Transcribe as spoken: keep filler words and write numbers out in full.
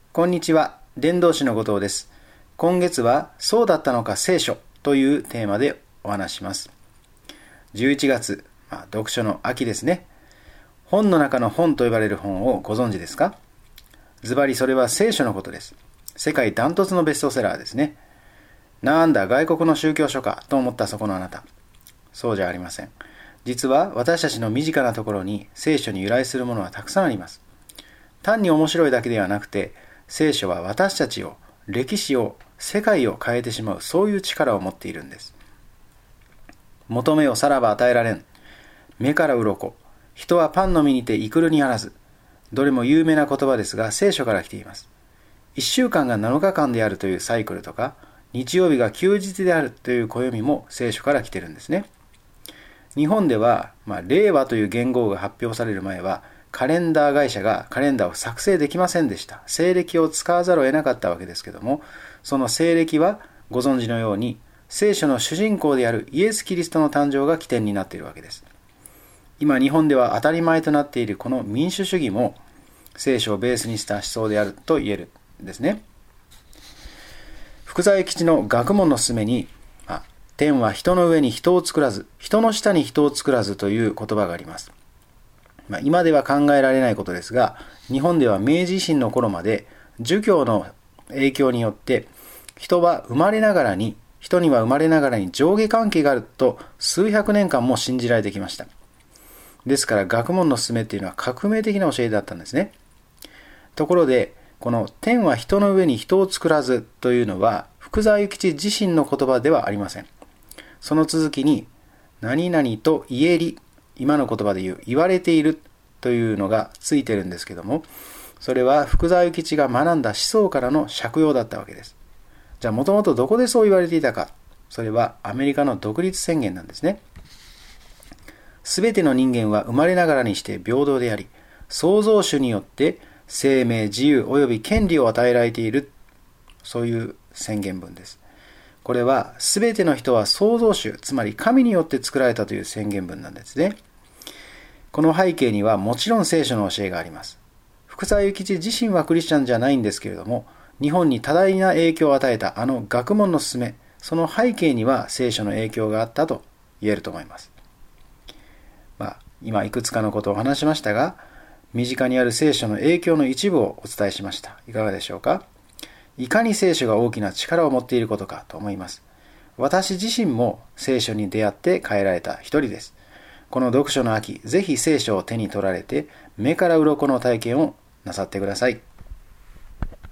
こんにちは、伝道師の後藤です。今月はそうだったのか聖書というテーマでお話します。じゅういちがつ、まあ、読書の秋ですね。本の中の本と呼ばれる本をご存知ですか？ズバリそれは聖書のことです。世界ダントツのベストセラーですね。なんだ外国の宗教書かと思ったそこのあなた。そうじゃありません。実は私たちの身近なところに聖書に由来するものはたくさんあります。単に面白いだけではなくて、聖書は私たちを、歴史を、世界を変えてしまう、そういう力を持っているんです。求めよさらば与えられん。目から鱗。人はパンの実にてイクルにあらず。どれも有名な言葉ですが、聖書から来ています。いっしゅうかんがなのかかんであるというサイクルとか、日曜日が休日であるという暦も聖書から来てるんですね。日本では、まあ、令和という元号が発表される前は、カレンダー会社がカレンダーを作成できませんでした。西暦を使わざるを得なかったわけですけども、その西暦はご存知のように聖書の主人公であるイエス・キリストの誕生が起点になっているわけです。今日本では当たり前となっているこの民主主義も聖書をベースにした思想であると言えるんですね。福沢諭吉の学問のすすめに、あ、天は人の上に人を作らず、人の下に人を作らずという言葉があります。まあ、今では考えられないことですが、日本では明治維新の頃まで儒教の影響によって人は生まれながらに人には生まれながらに上下関係があると数百年間も信じられてきました。ですから学問の勧めっていうのは革命的な教えだったんですね。ところでこの天は人の上に人を作らずというのは福沢諭吉自身の言葉ではありません。その続きに何々と言えり、今の言葉で言う言われているというのがついてるんですけども、それは福沢諭吉が学んだ思想からの借用だったわけです。じゃあもともとどこでそう言われていたか。それはアメリカの独立宣言なんですね。すべての人間は生まれながらにして平等であり、創造主によって生命、自由及び権利を与えられている、そういう宣言文です。これはすべての人は創造主、つまり神によって作られたという宣言文なんですね。この背景にはもちろん聖書の教えがあります。福沢諭吉自身はクリスチャンじゃないんですけれども、日本に多大な影響を与えたあの学問のすすめ、その背景には聖書の影響があったと言えると思います。まあ、今いくつかのことを話しましたが、身近にある聖書の影響の一部をお伝えしました。いかがでしょうか？いかに聖書が大きな力を持っていることかと思います。私自身も聖書に出会って変えられた一人です。この読書の秋、ぜひ聖書を手に取られて、目から鱗の体験をなさってください。